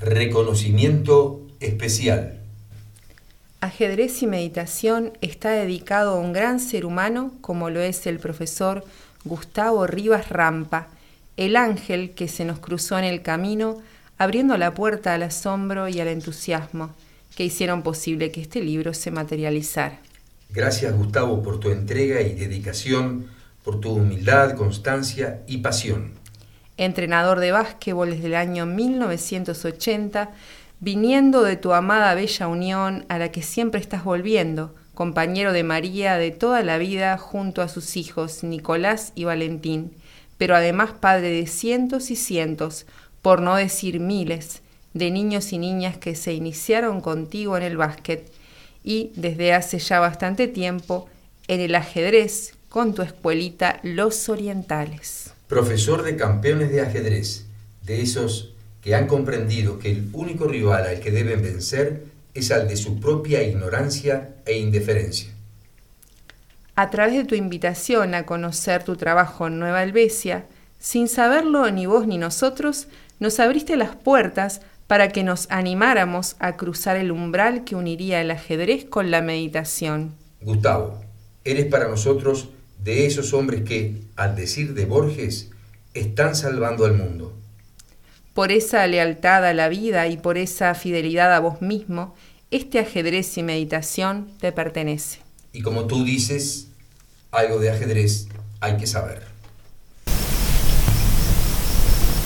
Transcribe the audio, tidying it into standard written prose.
Reconocimiento especial. Ajedrez y meditación está dedicado a un gran ser humano como lo es el profesor Gustavo Rivas Rampa, el ángel que se nos cruzó en el camino, abriendo la puerta al asombro y al entusiasmo que hicieron posible que este libro se materializara. Gracias, Gustavo, por tu entrega y dedicación, por tu humildad, constancia y pasión. Entrenador de básquetbol desde el año 1980, viniendo de tu amada Bella Unión a la que siempre estás volviendo, compañero de María de toda la vida junto a sus hijos Nicolás y Valentín, pero además padre de cientos y cientos, por no decir miles, de niños y niñas que se iniciaron contigo en el básquet y desde hace ya bastante tiempo en el ajedrez con tu escuelita Los Orientales. Profesor de campeones de ajedrez, de esos que han comprendido que el único rival al que deben vencer es al de su propia ignorancia e indiferencia. A través de tu invitación a conocer tu trabajo en Nueva Helvecia, sin saberlo ni vos ni nosotros, nos abriste las puertas para que nos animáramos a cruzar el umbral que uniría el ajedrez con la meditación. Gustavo, eres para nosotros de esos hombres que, al decir de Borges, están salvando al mundo. Por esa lealtad a la vida y por esa fidelidad a vos mismo, este ajedrez y meditación te pertenece. Y como tú dices, algo de ajedrez hay que saber.